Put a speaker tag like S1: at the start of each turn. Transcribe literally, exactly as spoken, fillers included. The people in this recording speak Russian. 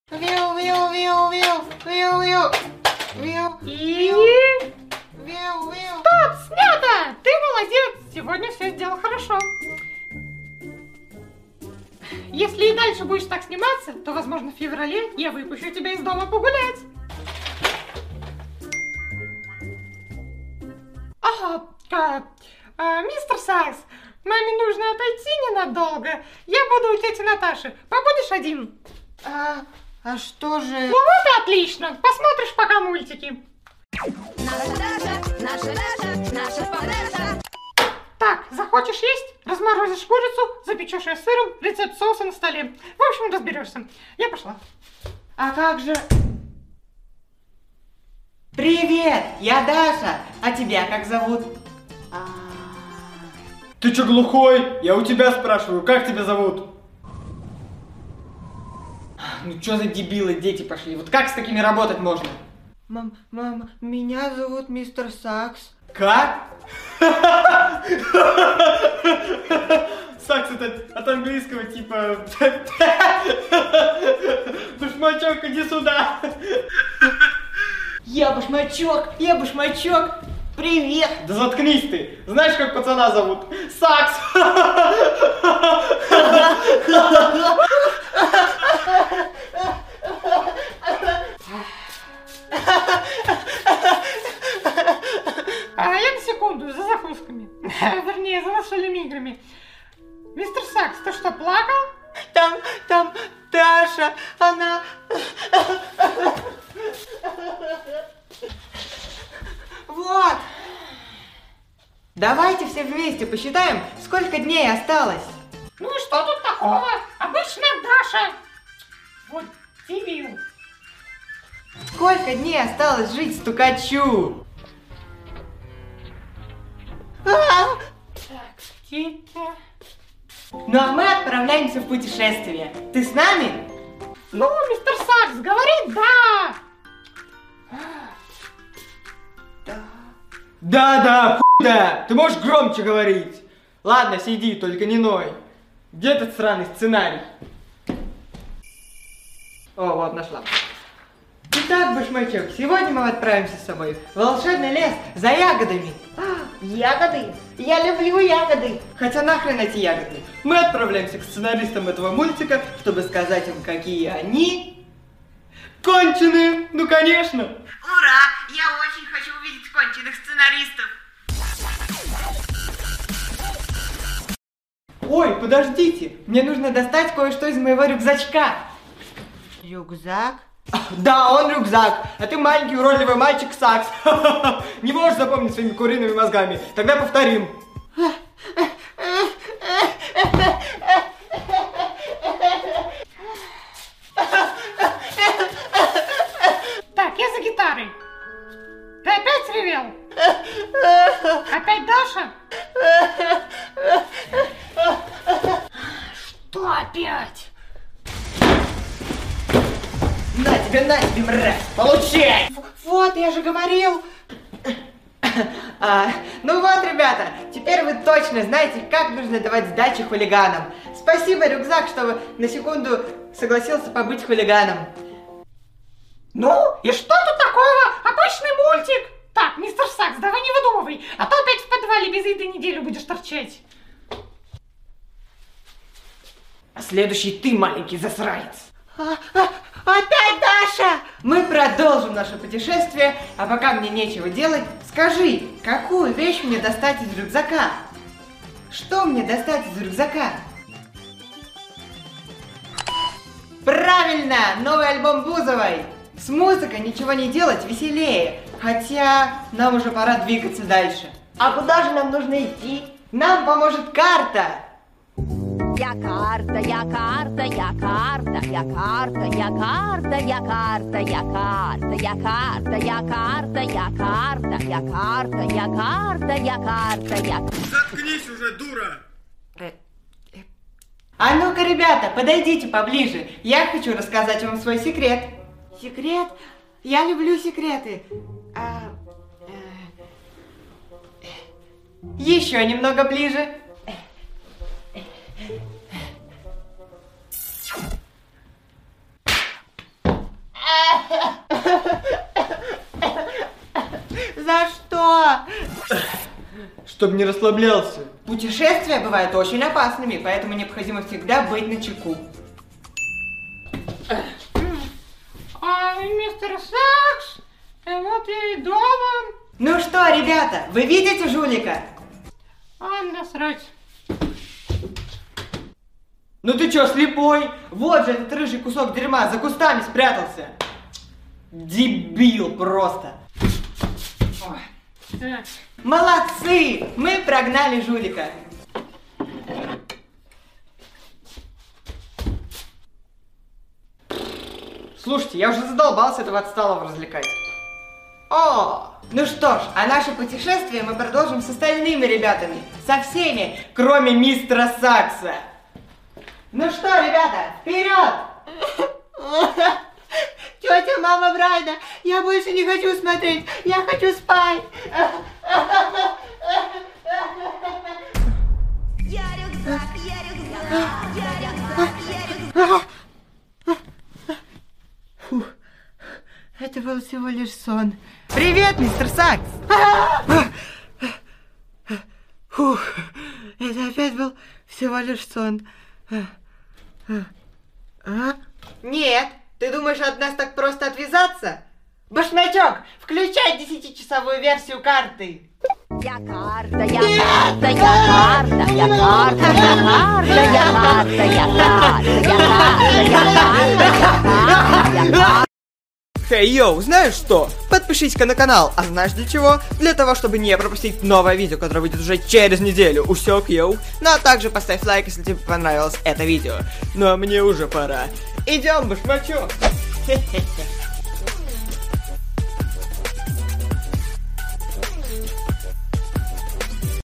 S1: Виу, виу, виу, виу, виу, виу, виу,
S2: И...
S1: виу, виу.
S2: Стоп, снято! Ты молодец! Сегодня все сделал хорошо. Если и дальше будешь так сниматься, то, возможно, в феврале я выпущу тебя из дома погулять. Ага, а, а, мистер Сакс, маме нужно отойти ненадолго. Я буду у тети Наташи. Побудешь один?
S1: А, а что же...
S2: Ну вот и отлично. Посмотришь пока мультики.
S3: Наша Даша, наша Даша, наша Даша.
S2: Так, захочешь есть? Разморозишь курицу, запечешь ее сыром, рецепт соуса на столе. В общем, разберешься. Я пошла.
S1: А как же... Привет, я Даша, а тебя как зовут? А...
S4: Ты чё глухой? Я у тебя спрашиваю, как тебя зовут? Ну чё за дебилы, дети пошли? Вот как с такими работать можно?
S1: Мам, мам, меня зовут мистер Сакс.
S4: Как? Сакс это от английского типа... Башмачок, иди сюда.
S1: Я башмачок, я башмачок. Привет.
S4: Да заткнись ты. Знаешь, как пацана зовут? Сакс.
S2: А я на секунду за закусками. Вернее, за нашими играми. Мистер Сакс, ты что, плакал?
S1: Там, там Даша, она... Вот. Давайте все вместе посчитаем, сколько дней осталось.
S2: Ну и что тут такого? Обычная Даша. Вот дебил.
S1: Сколько дней осталось жить стукачу? А!
S2: Так, тихо.
S1: Ну а мы отправляемся в путешествие. Ты с нами?
S2: Ну, мистер Сакс, говори «да».
S4: Да-да, хуй да. Ты можешь громче говорить? Ладно, сиди, только не ной. Где этот сраный сценарий? О, вот, нашла.
S1: Итак, башмачок, сегодня мы отправимся с собой в волшебный лес за ягодами. А, ягоды? Я люблю ягоды.
S4: Хотя нахрен эти ягоды. Мы отправляемся к сценаристам этого мультика, чтобы сказать им, какие они... конченые! Ну, конечно!
S1: Ура! Я очень хочу увидеть конченых сценаристов.
S4: Ой, подождите! Мне нужно достать кое-что из моего рюкзачка.
S1: Рюкзак?
S4: Да, он рюкзак, а ты маленький уродливый мальчик Сакс. Не можешь запомнить своими куриными мозгами. Тогда повторим.
S2: Так, я за гитарой. Ты опять ревел? Опять Даша? Что опять?
S4: На тебе, на тебе, мразь! Получай!
S1: Вот, я же говорил. А, ну вот, ребята, теперь вы точно знаете, как нужно давать сдачи хулиганам. Спасибо, рюкзак, что на секунду согласился побыть хулиганом.
S2: Ну, и что тут такого? Обычный мультик. Так, мистер Сакс, давай не выдумывай, а то опять в подвале без еды неделю будешь торчать.
S4: А следующий ты, маленький засранец.
S1: А, а, опять Даша! Мы продолжим наше путешествие, а пока мне нечего делать, скажи, какую вещь мне достать из рюкзака? Что мне достать из рюкзака? Правильно! Новый альбом Бузовой! С музыкой ничего не делать веселее, хотя нам уже пора двигаться дальше. А куда же нам нужно идти? Нам поможет карта!
S3: Я карта, я карта, я карта, я карта, я карта, я карта, я карта, я карта, я карта, я карта, я карта, я карта, я карта, я...
S4: Заткнись уже, дура!
S1: А ну-ка, ребята, подойдите поближе. Я хочу рассказать вам свой секрет. Секрет? Я люблю секреты. А, э, еще немного ближе.
S4: Чтобы не расслаблялся.
S1: Путешествия бывают очень опасными, поэтому необходимо всегда быть начеку.
S2: А, мистер Сакс, э, вот я и дома.
S1: Ну что, ребята, вы видите жулика?
S2: А, насрать.
S4: Ну ты чё, слепой?
S1: Вот же этот рыжий кусок дерьма за кустами спрятался.
S4: Дебил просто.
S2: Ой. Так.
S1: Молодцы! Мы прогнали жулика.
S4: Слушайте, я уже задолбался этого отсталого развлекать.
S1: О! Ну что ж, а наше путешествие мы продолжим с остальными ребятами. Со всеми, кроме мистера Сакса. Ну что, ребята, вперед! Тетя, мама Брайана, я больше не хочу смотреть, я хочу спать.
S3: Я рюкзак, я рюкзак, я рюкзак, я рюкзак.
S1: Фух, это был всего лишь сон. Привет, мистер Сакс! Фух, это опять был всего лишь сон. А? Нет, ты думаешь от нас так просто отвязаться? Башмачок, включай десятичасовую версию карты.
S3: Я карта, я карта, я карта, я карта, я карта, я карта, я карта, я карта, я карта, я карта.
S1: Хей, йоу, знаешь что? Подпишись-ка на канал. А знаешь для чего? Для того, чтобы не пропустить новое видео, которое выйдет уже через неделю. Усек, йоу. Ну а также поставь лайк, если тебе понравилось это видео. Ну а мне уже пора. Идем, башмачок. Хе-хе-хе.